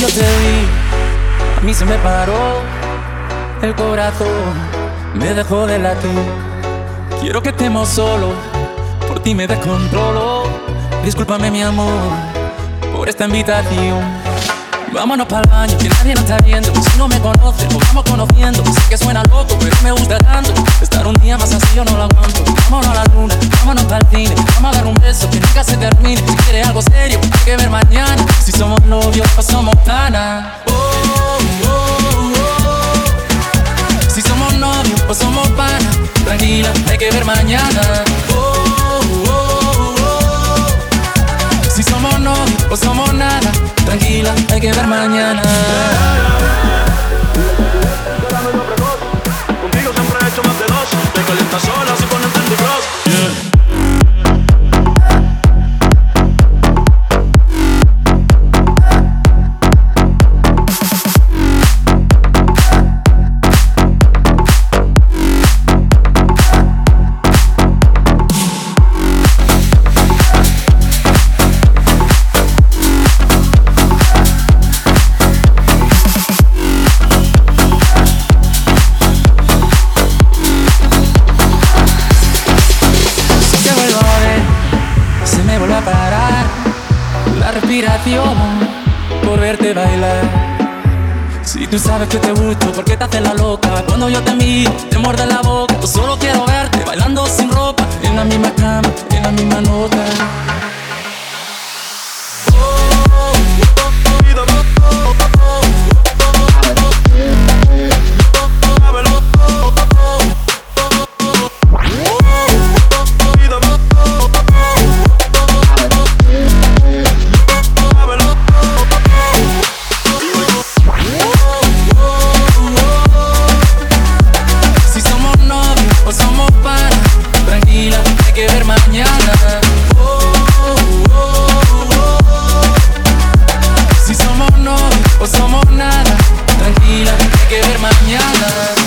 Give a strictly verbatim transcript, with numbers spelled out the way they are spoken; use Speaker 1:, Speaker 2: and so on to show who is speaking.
Speaker 1: yo te vi, a mí se me paró el corazón, me dejó de latir. Quiero que estemos solos, por ti me descontrolo. Discúlpame mi amor, por esta invitación. Vámonos pa'l baño, que nadie nos está viendo. Si no me conoces, nos vamos conociendo. Sé que suena loco, pero me gusta tanto. Estar un día más así yo no lo aguanto. Vámonos a la luna, vámonos pa'l cine. Vamos a dar un beso que nunca se termine. Si quieres algo serio, hay que ver mañana. Si somos novios o somos panas. Oh, oh, oh. Si somos novios o somos panas. Tranquila, hay que ver mañana. Oh, oh, oh. Si somos novios o somos nada. Tranquila, hay que ver mañana.
Speaker 2: Contigo siempre he hecho más de dos. Te calientas sola si pones en tu cross. Yeah.
Speaker 1: Parar la respiración por verte bailar. Si tú sabes que te gusto, ¿por qué te haces la loca? Cuando yo te miro, te muerde la boca. Yo solo quiero verte bailando sin ropa, en la misma cama, en la misma nota. Mañana, oh, oh, oh. Si somos novios o somos nada, tranquila, hay que ver mañana.